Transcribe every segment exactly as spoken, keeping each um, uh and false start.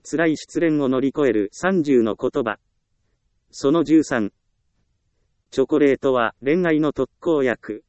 辛い失恋を乗り越えるさんじゅうの言葉。そのじゅうさん。チョコレートは恋愛の特効薬。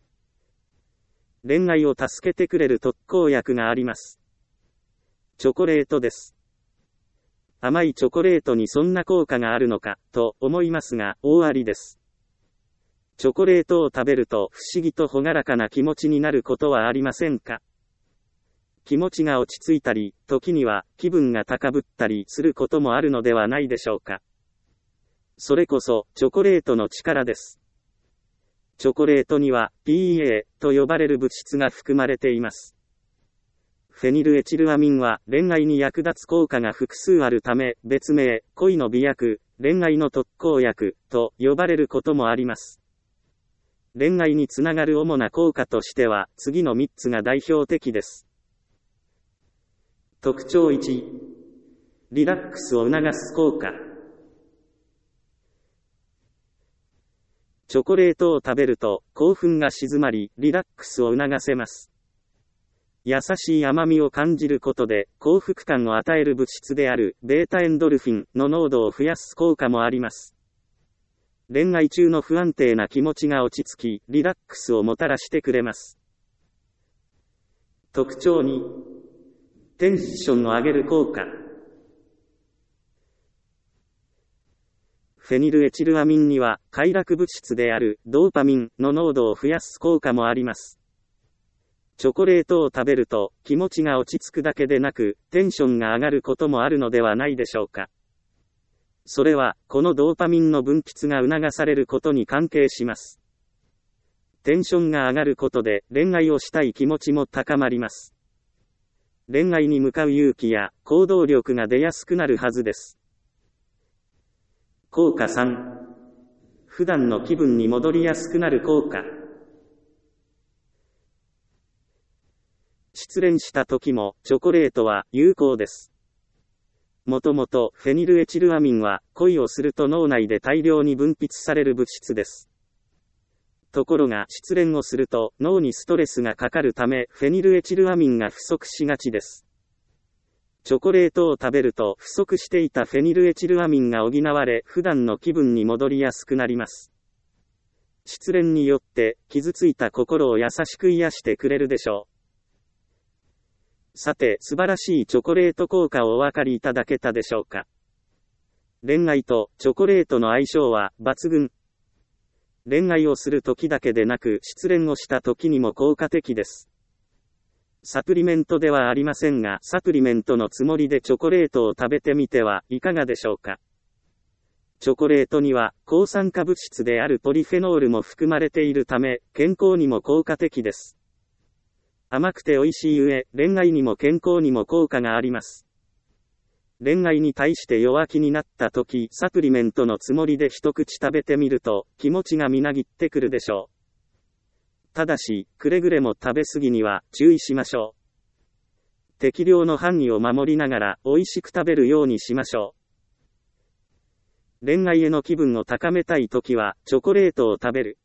恋愛を助けてくれる特効薬があります。チョコレートです。甘いチョコレートにそんな効果があるのか、と思いますが、大ありです。チョコレートを食べると不思議と朗らかな気持ちになることはありませんか？気持ちが落ち着いたり、時には気分が高ぶったりすることもあるのではないでしょうか。それこそ、チョコレートの力です。チョコレートには、ピーエー と呼ばれる物質が含まれています。フェニルエチルアミンは恋愛に役立つ効果が複数あるため、別名、恋の美薬、恋愛の特効薬、と呼ばれることもあります。恋愛につながる主な効果としては、次のみっつが代表的です。特徴いち、リラックスを促す効果。チョコレートを食べると、興奮が静まり、リラックスを促せます。優しい甘みを感じることで、幸福感を与える物質である、ベータエンドルフィンの濃度を増やす効果もあります。恋愛中の不安定な気持ちが落ち着き、リラックスをもたらしてくれます。特徴に、テンションを上げる効果。フェニルエチルアミンには、快楽物質であるドーパミンの濃度を増やす効果もあります。チョコレートを食べると、気持ちが落ち着くだけでなく、テンションが上がることもあるのではないでしょうか。それは、このドーパミンの分泌が促されることに関係します。テンションが上がることで、恋愛をしたい気持ちも高まります。恋愛に向かう勇気や行動力が出やすくなるはずです。効果さん、普段の気分に戻りやすくなる効果。失恋した時もチョコレートは有効です。もともとフェニルエチルアミンは恋をすると脳内で大量に分泌される物質です。ところが失恋をすると脳にストレスがかかるためフェニルエチルアミンが不足しがちです。チョコレートを食べると不足していたフェニルエチルアミンが補われ普段の気分に戻りやすくなります。失恋によって傷ついた心を優しく癒してくれるでしょう。さて、素晴らしいチョコレート効果をお分かりいただけたでしょうか。恋愛とチョコレートの相性は抜群。恋愛をする時だけでなく失恋をした時にも効果的です。サプリメントではありませんが、サプリメントのつもりでチョコレートを食べてみてはいかがでしょうか。チョコレートには抗酸化物質であるポリフェノールも含まれているため、健康にも効果的です。甘くて美味しい上、恋愛にも健康にも効果があります。恋愛に対して弱気になった時、サプリメントのつもりで一口食べてみると、気持ちがみなぎってくるでしょう。ただし、くれぐれも食べ過ぎには注意しましょう。適量の範囲を守りながら、美味しく食べるようにしましょう。恋愛への気分を高めたい時は、チョコレートを食べる。